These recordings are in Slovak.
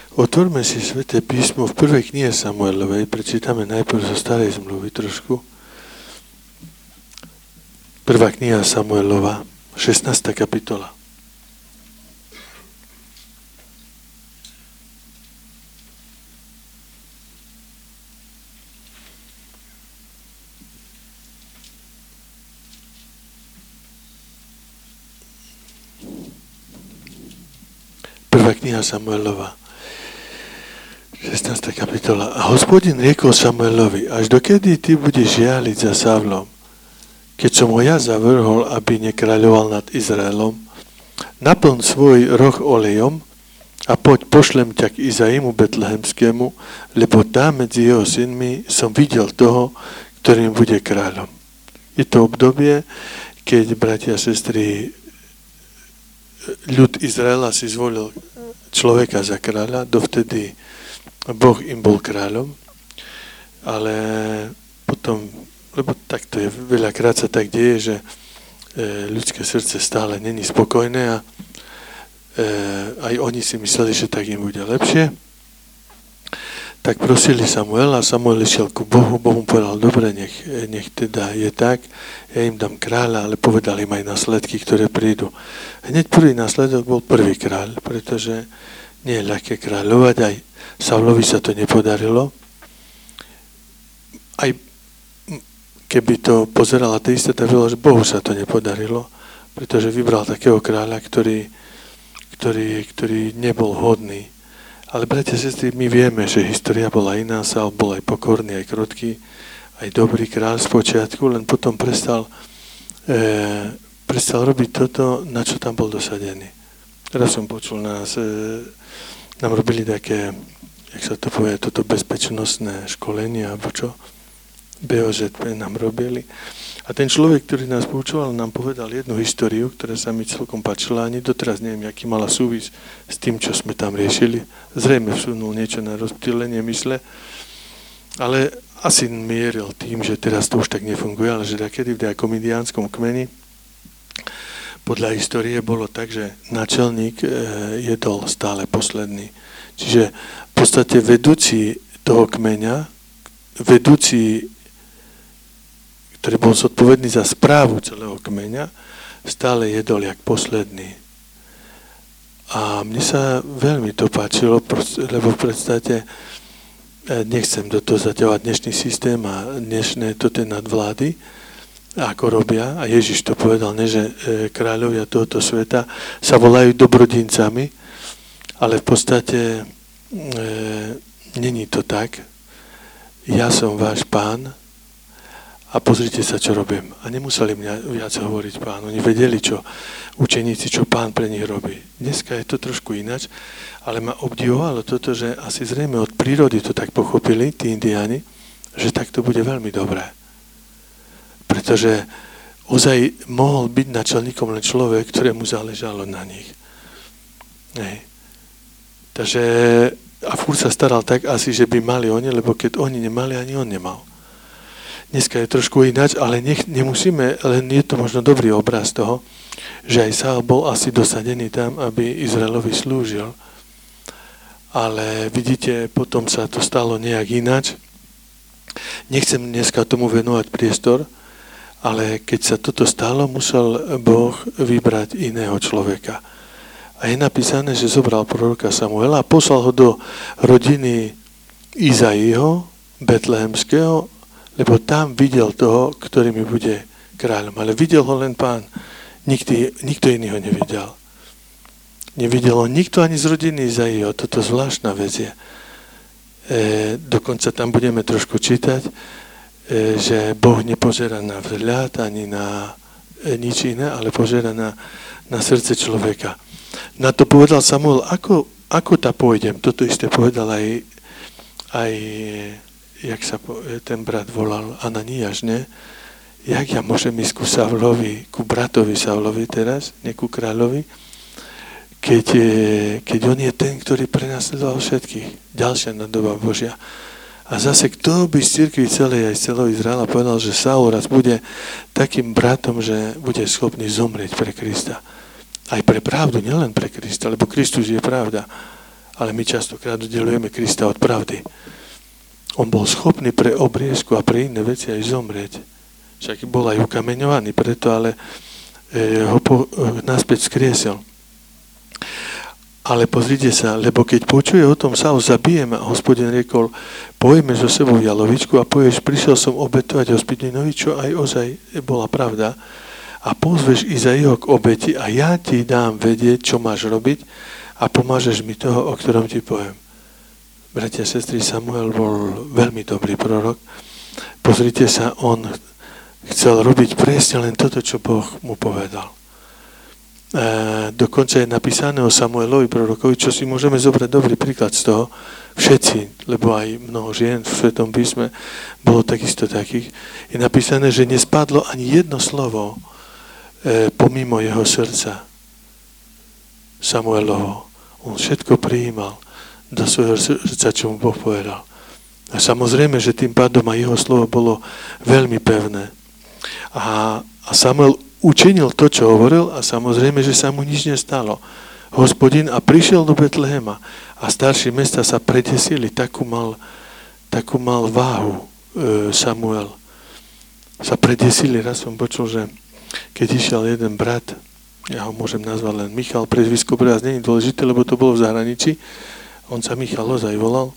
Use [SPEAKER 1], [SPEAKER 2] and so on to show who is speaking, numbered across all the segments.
[SPEAKER 1] Otvorme si Sväté písmo v prvej knihe Samuelovej, prečítame najprv zo Starej zmluvy trošku. Prvá kniha Samuelova, 16. kapitola. Prvá kniha Samuelova, 16. kapitola. A Hospodin riekol Samuelovi, až dokedy ty budeš žialiť za Saulom, keď som ho ja zavrhol, aby nekráľoval nad Izraelom, naplň svoj roh olejom a poď, pošlem ťa k Izaimu betlehemskému, lebo tam medzi jeho synmi som videl toho, ktorým bude kráľom. Je to obdobie, keď, bratia a sestry, ľud Izraela si zvolil človeka za kráľa, dovtedy Boh im bol kráľom, ale potom, lebo takto je, veľakrát sa tak deje, že ľudské srdce stále není spokojné a aj oni si mysleli, že tak im bude lepšie. Tak prosili Samuela, Samuel išiel ku Bohu, Boh mu povedal, dobre, nech teda je tak, ja im dám kráľa, ale povedal im aj následky, ktoré prídu. Hneď prvý následok bol prvý kráľ, pretože nie je ľahké kráľovať, aj Saulovi sa to nepodarilo. Aj keby to pozeral ateista, tak bylo, že Bohu sa to nepodarilo, pretože vybral takého kráľa, ktorý nebol hodný. Ale bratia a sestry, my vieme, že história bola iná, Saul bol aj pokorný, aj krotký, aj dobrý kráľ z počiatku, len potom prestal robiť toto, na čo tam bol dosadený. Teraz som počul, nám robili také, jak sa to povie, toto bezpečnostné školenie, alebo čo, BOZP nám robili. A ten človek, ktorý nás poučoval, nám povedal jednu históriu, ktorá sa mi celkom páčila, ani doteraz neviem, aký mala súvis s tým, čo sme tam riešili. Zrejme vsunul niečo na rozptýlenie mysle, ale asi mieril tým, že teraz to už tak nefunguje, ale že takedy v diakomidiánskom kmeni podľa histórie bolo tak, že náčelník jedol stále posledný. Čiže v podstate vedúci toho kmeňa, ktorý bol zodpovedný za správu celého kmeňa, stále jedol jak posledný. A mne sa veľmi to páčilo, lebo v podstate nechcem do toho zaťahovať dnešný systém a dnešné toto nadvlády, ako robia. A Ježiš to povedal, ne, že kráľovia tohoto sveta sa volajú dobrodincami, ale v podstate není to tak. Ja som váš pán, a pozrite sa, čo robím. A nemuseli mňa viac hovoriť pán. Oni vedeli, čo učeníci, čo pán pre nich robí. Dneska je to trošku ináč, ale ma obdivovalo toto, že asi zrejme od prírody to tak pochopili, tí indiáni, že tak to bude veľmi dobré. Pretože ozaj mohol byť načelníkom len človek, ktorému záležalo na nich. Nej. Takže a furt sa staral tak asi, že by mali oni, lebo keď oni nemali, ani on nemal. Dneska je trošku ináč, ale nemusíme, len je to možno dobrý obraz toho, že aj Saul bol asi dosadený tam, aby Izraelovi slúžil. Ale vidíte, potom sa to stalo nejak ináč. Nechcem dneska tomu venovať priestor, ale keď sa toto stalo, musel Boh vybrať iného človeka. A je napísané, že zobral proroka Samuela a poslal ho do rodiny Izaiho, betlehemského, lebo tam videl toho, ktorý mi bude kráľom. Ale videl ho len pán. Nikto iný ho nevidel. Nevidel ho nikto ani z rodiny Izaiho. Toto zvláštna vec je. Dokonca tam budeme trošku čítať, že Boh nepozerá na vzhľad ani na nič iné, ale pozerá na srdce človeka. Na to povedal Samuel, ako ta pôjdem. Toto isté povedal aj jak sa ten brat volal, Ananías, ne? Jak ja môžem ísť ku bratovi Saulovi teraz, nie ku kráľovi, keď on je ten, ktorý prenasledoval všetkých. Ďalšia nadoba Božia. A zase, kto by z cirkvi celej aj z celého Izraela povedal, že Saul raz bude takým bratom, že bude schopný zomrieť pre Krista. Aj pre pravdu, nielen pre Krista, lebo Kristus je pravda. ale my častokrát oddelujeme Krista od pravdy. On bol schopný pre obriezku a pre iné veci aj zomrieť. Však bol aj ukameňovaný preto, ale ho naspäť skriesil. Ale pozrite sa, lebo keď počuje o tom, sa ho zabijem, a Hospodin riekol, pojeme so sebou jalovičku a povieš, prišiel som obetovať Hospodinovi, čo aj ozaj bola pravda, a pozveš Izaiho k obeti a ja ti dám vedieť, čo máš robiť a pomážeš mi toho, o ktorom ti poviem. Bratia a sestry, Samuel bol veľmi dobrý prorok. Pozrite sa, on chcel robiť presne len toto, čo Boh mu povedal. Dokonca je napísané o Samuelovi prorokovi, čo si môžeme zobrať dobrý príklad z toho. Všetci, lebo aj mnoho žien v Svetom písme bolo takisto takých. Je napísané, že nespadlo ani jedno slovo pomimo jeho srdca Samuelovo. On všetko prijímal do svojho srdca, čo mu Boh povedal. A samozrejme, že tým pádom aj jeho slovo bolo veľmi pevné. A Samuel učinil to, čo hovoril, a samozrejme, že sa mu nič nestalo. Hospodin a prišiel do Betlehema a starší mesta sa predesili, takú mal váhu Samuel. Sa predesili, raz som počul, že keď išiel jeden brat, ja ho môžem nazvať len Michal, prezvisko pre vás nie je dôležité, lebo to bolo v zahraničí, on sa Michal ozaj volal,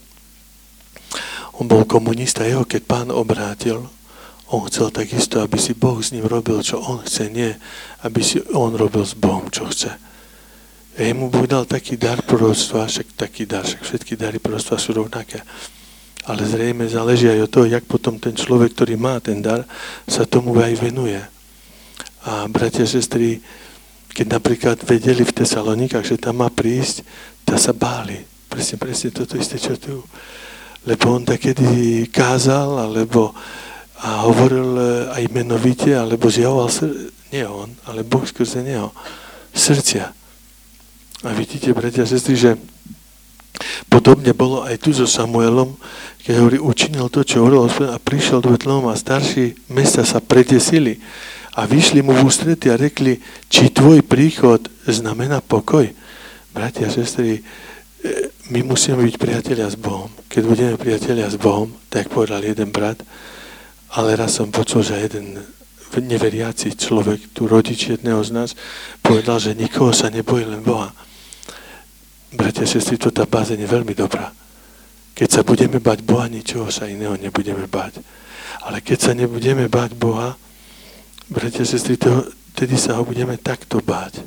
[SPEAKER 1] on bol komunista, jeho keď Pán obrátil, on chcel takisto, aby si Boh s ním robil, čo on chce, nie, aby si on robil s Bohom, čo chce. A jemu Boh dal taký dar proroctva, však všetky dary proroctva sú rovnaké. Ale zrejme záleží aj od toho, jak potom ten človek, ktorý má ten dar, sa tomu aj venuje. A bratia a sestry, keď napríklad vedeli v Tesalonikách, že tam má prísť, tá sa báli. Presne toto isté, čo tu. Lebo on takedy kázal, alebo a hovoril aj menovite, alebo zjavoval nie on, ale Boh skrze neho. Srdcia. A vidíte, bratia a sestry, že podobne bolo aj tu so Samuelom, keď hovorí, učinil to, čo hovoril Hospodin a prišiel do Betlehema a starší mesta sa predesili a vyšli mu v ústrety a rekli, či tvoj príchod znamená pokoj. Bratia a sestry, my musíme byť priatelia s Bohom. Keď budeme priatelia s Bohom, tak povedal jeden brat, ale raz som počul, že jeden neveriaci človek, tu rodič jedného z nás, povedal, že nikoho sa nebojí, len Boha. Bratia a sestry, to tá bázeň je veľmi dobrá. Keď sa budeme bať Boha, ničoho sa iného nebudeme bať. Ale keď sa nebudeme bať Boha, bratia a sestry, tedy sa ho budeme takto báť.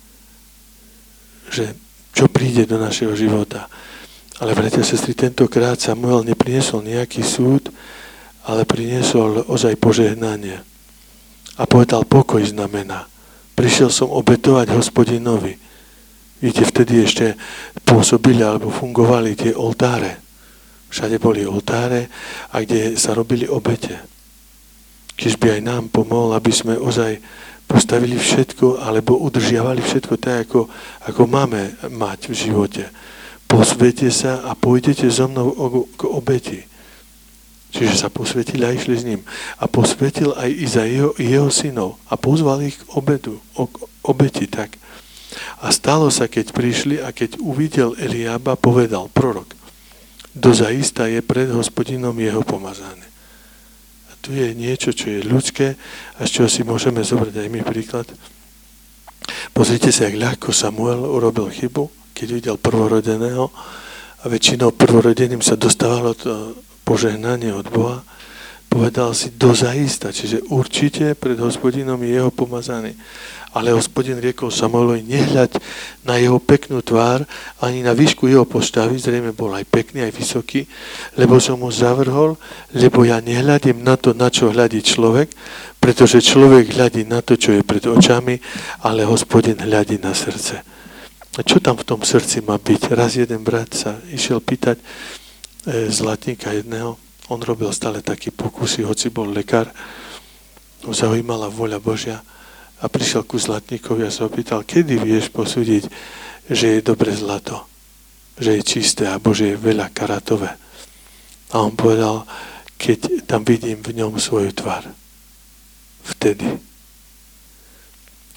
[SPEAKER 1] Že čo príde do našeho života. Ale bratia a sestry, tentokrát Samuel nepriniesol nejaký súd, ale priniesol ozaj požehnanie. A povedal, pokoj znamená. Prišiel som obetovať Hospodinovi. Víte, vtedy ešte pôsobili alebo fungovali tie oltáre. Všade boli oltáre, a kde sa robili obete. Keď by aj nám pomohol, aby sme ozaj postavili všetko, alebo udržiavali všetko tak, ako máme mať v živote. Posviete sa a pôjdete so mnou k obeti. Čiže sa posvetili a išli s ním. A posvetil aj Izaiho i jeho synov. A pozval ich k obeti tak. A stalo sa, keď prišli a keď uvidel Eliába, povedal prorok, dozaista je pred Hospodinom jeho pomazané. A tu je niečo, čo je ľudské a z čoho si môžeme zobrať aj my príklad. Pozrite sa, jak ľahko Samuel urobil chybu, keď videl prvorodeného a väčšinou prvorodeným sa dostávalo to požehnanie od Boha, povedal si dozaista, čiže určite pred Hospodinom je jeho pomazaný. Ale Hospodin riekol Samuelovi, nehľaď na jeho peknú tvár, ani na výšku jeho postavy, zrejme bol aj pekný, aj vysoký, lebo som ho zavrhol, lebo ja nehľadím na to, na čo hľadí človek, pretože človek hľadí na to, čo je pred očami, ale Hospodin hľadí na srdce. A čo tam v tom srdci má byť? Raz jeden brat sa išiel pýtať zlatníka jedného, on robil stále také pokusy, hoci bol lekár, zaujímala vôľa Božia a prišiel ku zlatníkovi a sa opýtal, kedy vieš posúdiť, že je dobre zlato, že je čisté a Bože je veľa karatové. A on povedal, keď tam vidím v ňom svoju tvár. Vtedy.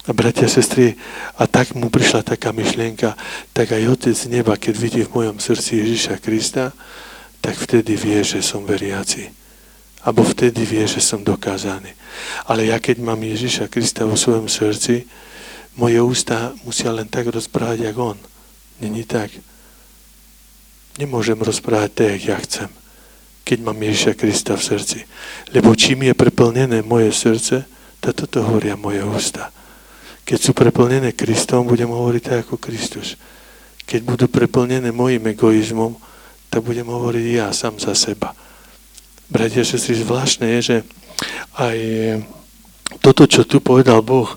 [SPEAKER 1] A bratia, sestry, a tak mu prišla taká myšlienka, tak aj Otec z neba, keď vidí v mojom srdci Ježiša Krista, tak vtedy vie, že som veriaci. Abo vtedy vie, že som dokázaný. Ale ja keď mám Ježiša Krista vo svojom srdci, moje ústa musia len tak rozprávať, jak on. Není tak. Nemôžem rozprávať tak, jak ja chcem, keď mám Ježiša Krista v srdci. Lebo čím je preplnené moje srdce, toto hovoria moje ústa. Keď sú preplnené Kristom, budem hovoriť tak ako Kristus. Keď budú preplnené mojim egoizmom, tak budem hovoriť ja sám za seba. Bratia, sestry, zvláštne je, že aj toto, čo tu povedal Boh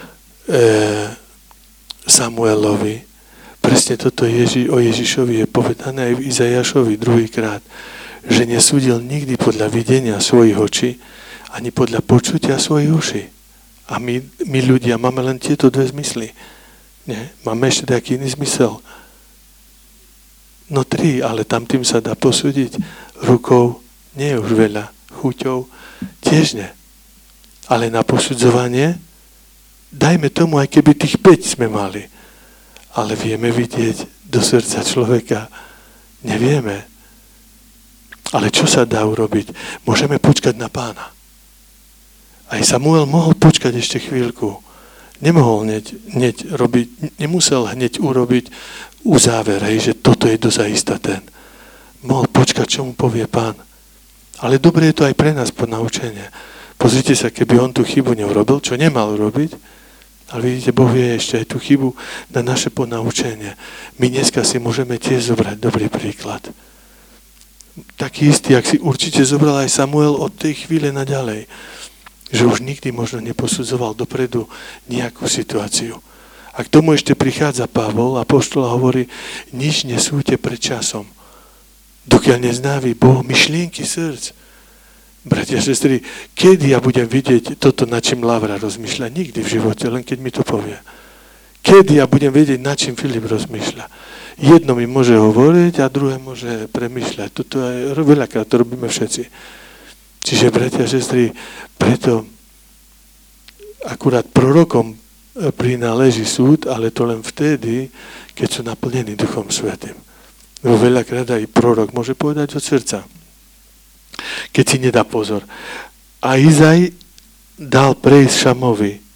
[SPEAKER 1] Samuelovi, presne toto o Ježišovi je povedané aj v Izajašovi druhýkrát, že nesúdil nikdy podľa videnia svojich očí, ani podľa počutia svojich uší. A my ľudia máme len tieto dve zmysly. Nie? Máme ešte taký iný zmysel. No 3, ale tam tým sa dá posúdiť. Rukou nie je už veľa. Chuťou tiež nie. Ale na posudzovanie dajme tomu, aj keby tých 5 sme mali. Ale vieme vidieť do srdca človeka. Nevieme. Ale čo sa dá urobiť? Môžeme počkať na Pána. Aj Samuel mohol počkať ešte chvíľku. Nemohol hneď robiť, nemusel hneď urobiť uzáver, že toto je dozaista ten. Mohol počkať, čo mu povie Pán. Ale dobre je to aj pre nás podnaučenie. Pozrite sa, keby on tú chybu neurobil, čo nemal urobiť, ale vidíte, Boh vie ešte aj tú chybu na naše podnaučenie. My dneska si môžeme tiež zobrať dobrý príklad. Taký istý, jak si určite zobral aj Samuel od tej chvíle naďalej. Že už nikdy možno neposudzoval dopredu nejakú situáciu. A k tomu ešte prichádza Pavol a apoštol hovorí, nič nesúďte pred časom, dokiaľ neznávi Boh myšlienky srdc. Bratia, sestry, kedy ja budem vidieť toto, na čím Lavra rozmýšľa? Nikdy v živote, len keď mi to povie. Kedy ja budem vedieť, na čím Filip rozmýšľa? Jedno mi môže hovoriť a druhé môže premýšľať. Toto je veľakrát, to robíme všetci. Čiže, bratia a sestry, preto akurát prorokom prináleží súd, ale to len vtedy, keď sú naplnení Duchom Svätým. Lebo veľakrát aj prorok môže povedať od srdca, keď si nedá pozor. A Izaj dal prejsť Šamovi,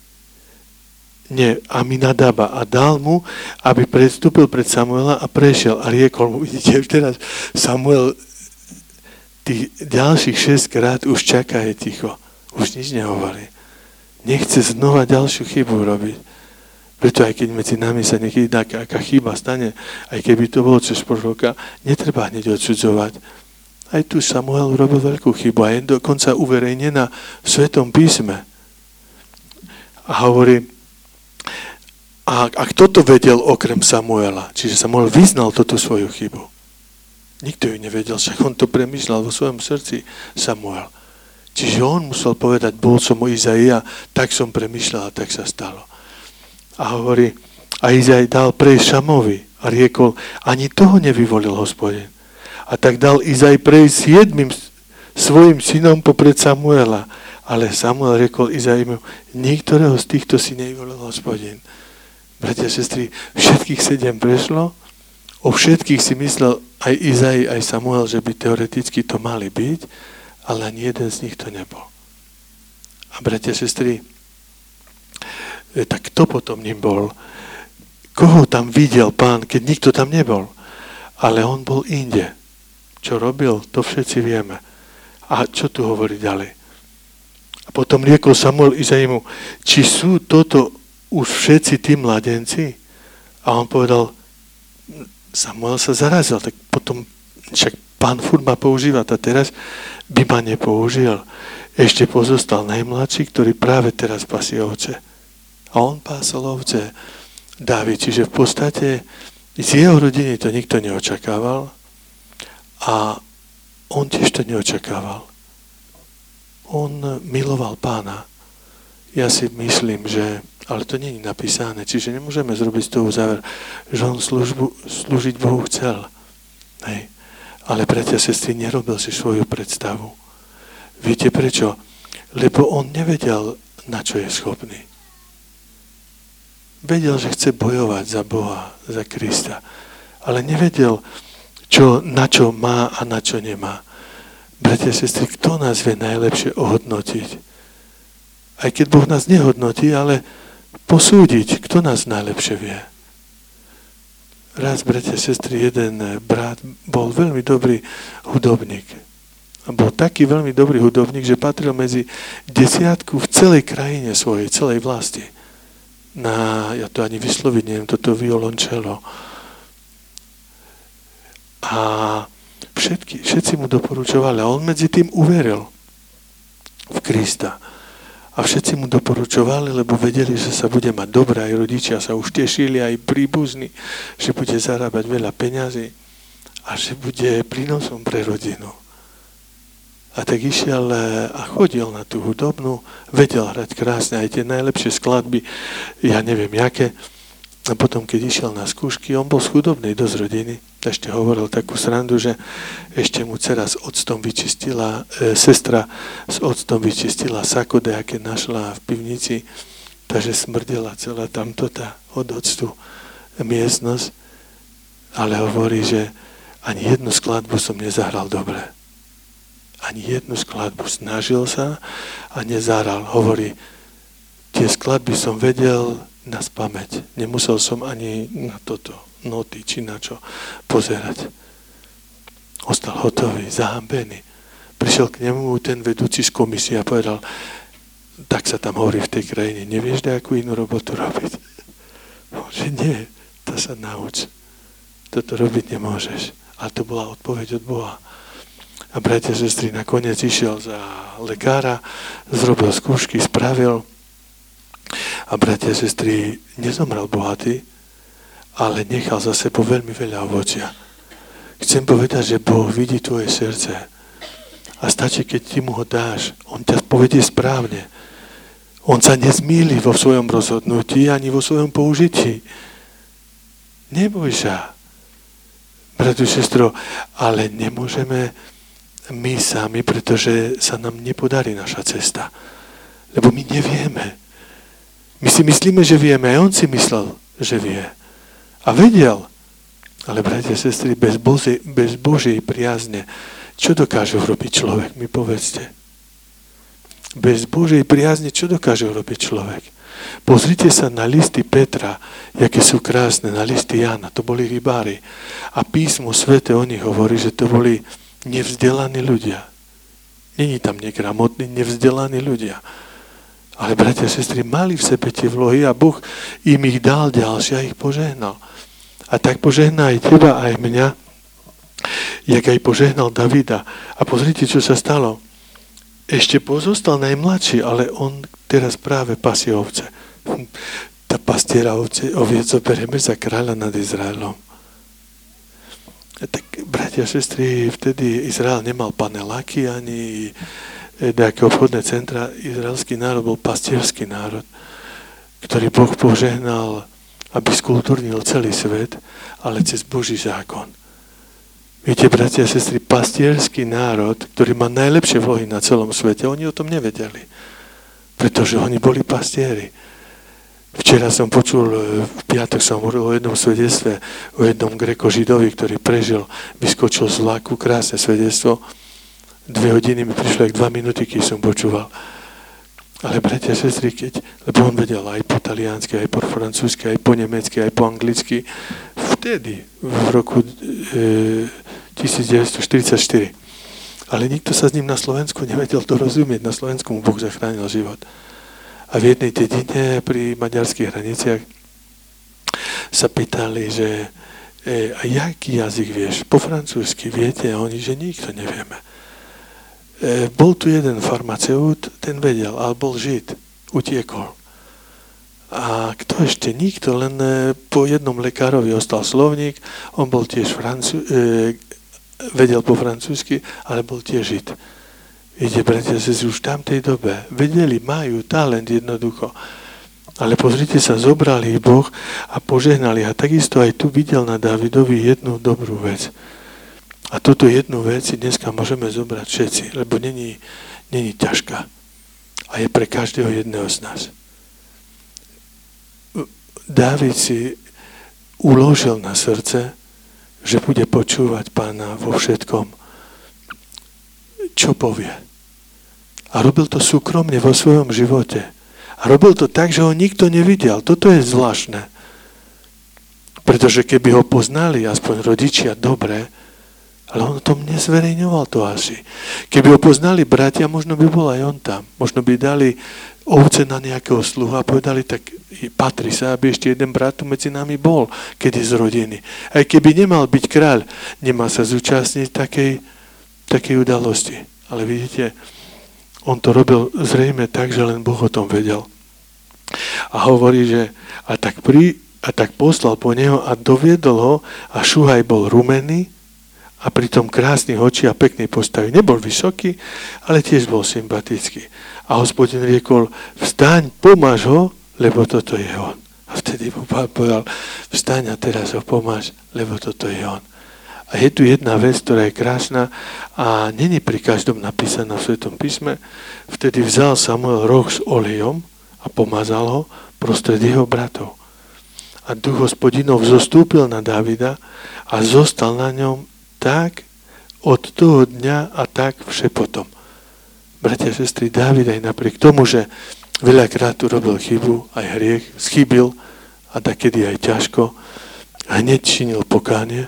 [SPEAKER 1] Aminadaba, a dal mu, aby predstúpil pred Samuela a prešiel a riekol mu, vidíte, teraz Samuel tých ďalších 6 krát už čaká, je ticho. Už nič nehovorí. Nechce znova ďalšiu chybu robiť. Preto aj keď medzi nami sa niekedy taká chyba stane, aj keby to bolo cez proroka, netreba hneď odsudzovať. Aj tu Samuel urobil veľkú chybu a je dokonca uverejnená v Svetom písme. A hovorí, a kto to vedel okrem Samuela? Čiže Samuel vyznal toto svoju chybu. Nikto ju nevedel, však on to premýšľal vo svojom srdci, Samuel. Čiže on musel povedať, bol som u Izaia, tak som premýšľal a tak sa stalo. A hovorí, a Izaj dal prejsť Šamovi a riekol, ani toho nevyvolil Hospodin. A tak dal Izaj prejsť 7 svojim synom popred Samuela. Ale Samuel riekol Izaimu, niektorého z týchto si nevyvolil Hospodin. Bratia a sestry, všetkých 7 prešlo, o všetkých si myslel aj Izaj, aj Samuel, že by teoreticky to mali byť, ale ani jeden z nich to nebol. A bratia a sestry, tak kto potom ním bol? Koho tam videl Pán, keď nikto tam nebol? Ale on bol inde. Čo robil, to všetci vieme. A čo tu hovorí ďalej? A potom riekol Samuel Izaimu, či sú toto už všetci tí mladenci? A on povedal, Samuel sa zarazil, tak potom však Pán furt ma používa a teraz by ma nepoužil. Ešte pozostal najmladší, ktorý práve teraz pasie ovce. A on pásol ovce Dávid. Čiže v podstate z jeho rodiny to nikto neočakával a on tiež to neočakával. On miloval Pána. Ja si myslím, že, ale to nie je napísané, čiže nemôžeme zrobiť z toho záver, že on slúžiť Bohu chcel. Hej. Ale bratia, sestry, nerobil si svoju predstavu. Viete prečo? Lebo on nevedel, na čo je schopný. Vedel, že chce bojovať za Boha, za Krista. Ale nevedel, na čo má a na čo nemá. Bratia a sestry, kto nás vie najlepšie ohodnotiť? Aj keď Boh nás nehodnotí, ale posúdiť, kto nás najlepšie vie. Raz, bratia a sestry, jeden brat bol veľmi dobrý hudobník. A bol taký veľmi dobrý hudobník, že patril medzi 10 v celej krajine svojej, celej vlasti. Ja to ani vysloviť neviem, toto violončelo. A všetci mu doporučovali. A on medzi tým uveril v Krista. A všetci mu doporučovali, lebo vedeli, že sa bude mať dobré, aj rodičia sa už tešili, aj príbuzní, že bude zarábať veľa peňazí a že bude prínosom pre rodinu. A tak išiel a chodil na tú hudobnú, vedel hrať krásne aj tie najlepšie skladby, ja neviem jaké. A potom, keď išiel na skúšky, on bol z chudobnej dosť rodiny. Ešte hovoril takú srandu, že ešte mu dcera s octom vyčistila, sestra s octom vyčistila sako, aké našla v pivnici, takže smrdela celá tamto od octu miestnosť. Ale hovorí, že ani jednu skladbu som nezahral dobre. Ani jednu skladbu. Snažil sa a nezahral. Hovorí, tie skladby som vedel na spamäť. Nemusel som ani na toto, noty, či na čo pozerať. Ostal hotový, zahambený. Prišiel k nemu ten vedúci z komisie a povedal, tak sa tam hovorí v tej krajine, nevieš nejakú inú robotu robiť? Že nie, to sa nauč. Toto robiť nemôžeš. Ale to bola odpoveď od Boha. A bratia a sestry, nakoniec išiel za lekára, zrobil skúšky, spravil. A bratia a sestry, nezomrel bohatý, ale nechal za sebou veľmi veľa ovocia. Chcem povedať, že Boh vidí tvoje srdce a stačí, keď ty mu ho dáš. On ťa povedie správne. On sa nezmýli vo svojom rozhodnutí ani vo svojom použití. Neboj sa, bratu, sestro, ale nemôžeme my sami, pretože sa nám nepodarí naša cesta. Lebo my nevieme. My si myslíme, že vieme, aj on si myslel, že vie. A vedel. Ale, bratia a sestry, bez Božej priazne, čo dokáže urobiť človek? Mi povedzte. Bez Božej priazne, čo dokáže urobiť človek? Pozrite sa na listy Petra, jaké sú krásne, na listy Jána, to boli rybári. A písmo sväté o nich hovorí, že to boli nevzdelaní ľudia. Není tam negramotní, nevzdelaní ľudia. Ale, bratia a sestry, mali v sebe tie vlohy a Boh im ich dal ďalšie a ich požehnal. A tak požehná aj teba, aj mňa, jak aj požehnal Davida. A pozrite, čo sa stalo. Ešte pozostal najmladší, ale on teraz práve pasie ovce. Tá pastiera oviec zoberieme za kráľa nad Izraelom. Tak, bratia a sestry, vtedy Izrael nemal paneláky ani nejaké obchodné centra. Izraelský národ bol pastierský národ, ktorý Boh požehnal, aby skultúrnil celý svet, ale cez Boží zákon. Viete, bratia a sestry, pastierský národ, ktorý má najlepšie vlohy na celom svete, oni o tom nevedeli, pretože oni boli pastieri. Včera som počul, v piatok som hovoril o jednom svedectve, o jednom Greko-Židovi, ktorý prežil, vyskočil z vlaku, krásne svedectvo. 2 hodiny mi prišlo, jak 2 minúty, keď som počúval. Ale, bratia a sestry, lebo on vedel aj po taliansky, aj po francúzsky, aj po nemecky, aj po anglicky, vtedy, v roku 1944. Ale nikto sa s ním na Slovensku nevedel to rozumieť. Na Slovensku mu Boh zachránil život. A v jednej dedine pri maďarských hraniciach sa pýtali, že a jaký jazyk vieš? Po francúzsky viete? A oni, že nikto nevieme. Bol tu jeden farmaceut, ten vedel, ale bol Žid, utiekol. A kto ešte? Nikto, len po jednom lekárovi ostal slovník, on bol tiež vedel po francúzsky, ale bol tiež Žid. Viete, bratia, že už v tamtej dobe vedeli, majú talent jednoducho. Ale pozrite sa, zobrali ich Boh a požehnali. A takisto aj tu videl na Dávidovi jednu dobrú vec. A túto jednu vec si dneska môžeme zobrať všetci, lebo není ťažká. A je pre každého jedného z nás. Dávid si uložil na srdce, že bude počúvať Pána vo všetkom, čo povie. A robil to súkromne vo svojom živote. A robil to tak, že ho nikto nevidel. Toto je zvláštne. Pretože keby ho poznali aspoň rodičia dobre, ale on tom nezverejňoval to asi. Keby ho poznali bratia, možno by bol aj on tam. Možno by dali ovce na nejakého sluha a povedali, tak patrí sa, aby ešte jeden brat tu medzi nami bol, keď je z rodiny. Aj keby nemal byť kráľ, nemá sa zúčastniť takej udalosti. Ale vidíte, on to robil zrejme tak, že len Boh o tom vedel. A hovorí, že a tak poslal po neho a doviedol ho a Šuhaj bol rumený a pritom krásnych očí a peknej postavy. Nebol vysoký, ale tiež bol sympatický. A Hospodin riekol, vstaň, pomáš ho, lebo toto je on. A vtedy mu Pán povedal, vstaň a teraz ho pomáš, lebo toto je on. A je tu jedna vec, ktorá je krásna a není pri každom napísaná v Svetom písme. Vtedy vzal Samuel roh s olejom a pomazal ho prostred jeho bratov. A duch Hospodinov zostúpil na Dávida a zostal na ňom tak od toho dňa a tak všepotom. Bratia a sestry, Dávid aj napriek tomu, že veľakrát urobil chybu, aj hriech, schybil a takedy aj ťažko, hneď činil pokánie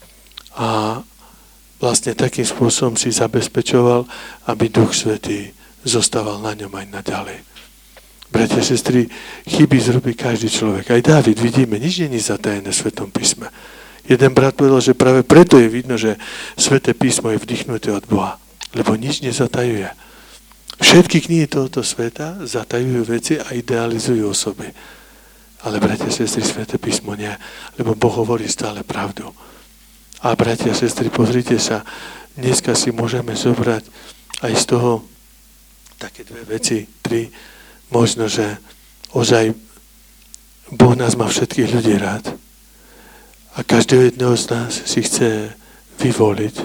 [SPEAKER 1] a vlastne takým spôsobom si zabezpečoval, aby Duch Svätý zostával na ňom aj naďalej. Bratia a sestry, chyby zrobí každý človek. Aj Dávid, vidíme, nič nie je zatajené v Svetom písme. Jeden brat povedal, že práve preto je vidno, že Sväté písmo je vdychnuté od Boha. Lebo nič nezatajuje. Všetky knihy tohoto sveta zatajujú veci a idealizujú osoby. Ale bratia a sestry, Sväté písmo nie. Lebo Boh hovorí stále pravdu. A bratia a sestry, pozrite sa, dneska si môžeme zobrať aj z toho také dve veci, tri. Možno, že ozaj Boh nás má všetkých ľudí rád. A každého jedného z nás si chce vyvoliť.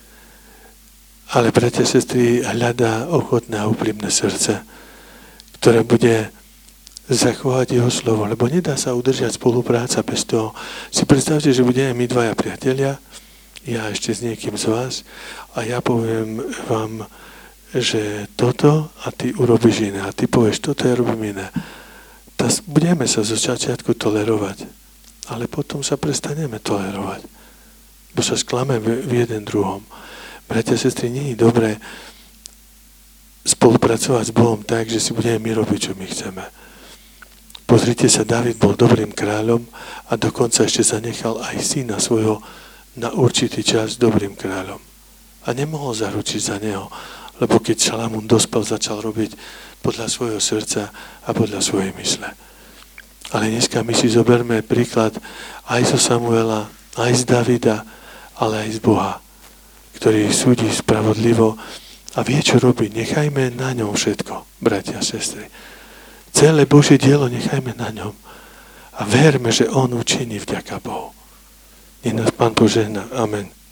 [SPEAKER 1] Ale, bratia a sestry, hľadá ochotné a úprimné srdce, ktoré bude zachovať jeho slovo. Lebo nedá sa udržať spolupráca bez toho. Si predstavte, že budeme my dvaja priatelia, ja ešte s niekým z vás, a ja poviem vám, že toto a ty urobíš iné. A ty povieš, toto ja robím iné. Budeme sa zo začiatku tolerovať. Ale potom sa prestaneme tolerovať. Bo sa sklameme v jeden druhom. Bratia a sestry, nie je dobré spolupracovať s Bohom tak, že si budeme my robiť, čo my chceme. Pozrite sa, Dávid bol dobrým kráľom a dokonca ešte zanechal aj syna svojho na určitý čas dobrým kráľom. A nemohol zaručiť za neho, lebo keď Šalamún dospel, začal robiť podľa svojho srdca a podľa svojej mysle. Ale dneska my si zoberme príklad aj zo Samuela, aj z Davida, ale aj z Boha, ktorý súdi spravodlivo a vie, čo robí. Nechajme na ňom všetko, bratia a sestry. Celé Božie dielo nechajme na ňom a verme, že on učiní vďaka Bohu. Nech nás Pán požehná. Amen.